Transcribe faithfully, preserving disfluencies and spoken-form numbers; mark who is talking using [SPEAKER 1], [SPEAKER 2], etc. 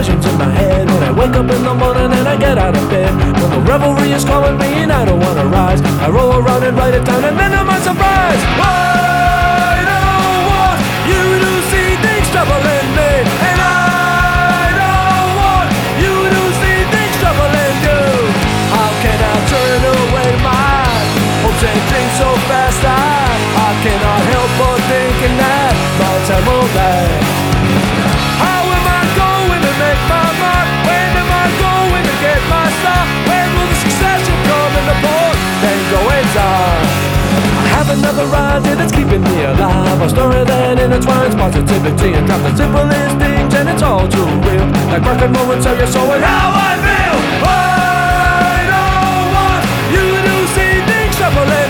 [SPEAKER 1] visions in my head when I wake up in the morning and I get out of bed. When the revelry is calling me and I don't wanna rise, I roll around and write it down and then to my surprise, I don't want you to see things troubling me, and I don't want you to see things troubling you. How can I turn away my hopes and dreams so fast? I, I cannot help but thinking that my time will last. How am I going to make my mark? When am I going to get my start? When will the succession come in the port and goings on? I have another idea that's keeping me alive, a story that intertwines positivity and drops the simplest things, and it's all too real, like broken moments of your soul and how I feel. I don't want you to see things troubling.